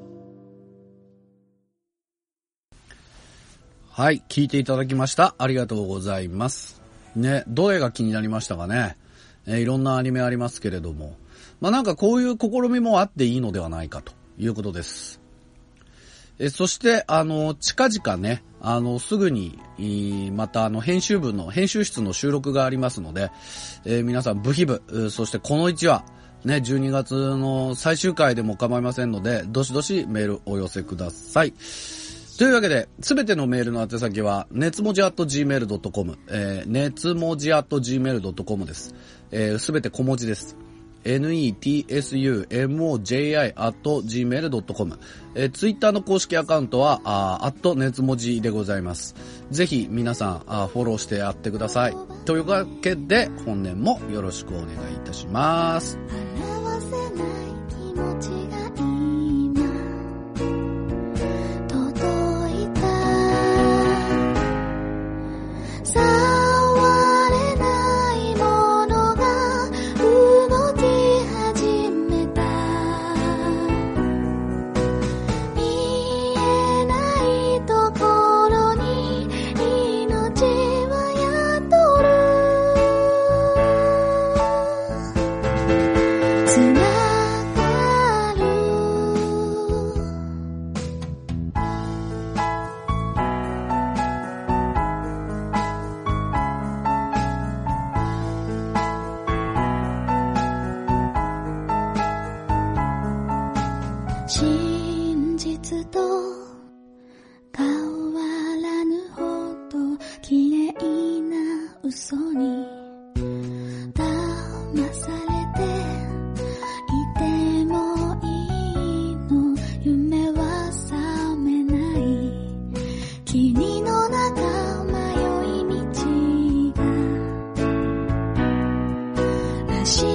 はい、聞いていただきました。ありがとうございます。ね、どれが気になりましたかね。えー、いろんなアニメありますけれども、 まあなんかこういう試みもあっていいのではないかということです。え、そして、あの、近々ね、あの、すぐに、またあの、編集部の、編集室の収録がありますので、えー、皆さん部費部、そしてこのいちわ、ね、じゅうにがつの最終回でも構いませんので、どしどしメールお寄せください。というわけで、すべてのメールの宛先は、熱文字 アットジーメールドットコム、えー、熱文字 アットジーメールドットコム です。えー、すべて小文字です。ネツモジ アットジーメールドットコム、えー、ツイッターの公式アカウントは、あー、アット熱文字でございます。ぜひ皆さん、あーフォローしてやってください。というわけで、本年もよろしくお願いいたします。 表せない気持ちが触れないものが動き始めた。見えないところに命は宿る。つながる。真実と変わらぬほど綺麗な嘘に騙されていてもいいの。夢は覚めない。君の中迷い道がらしい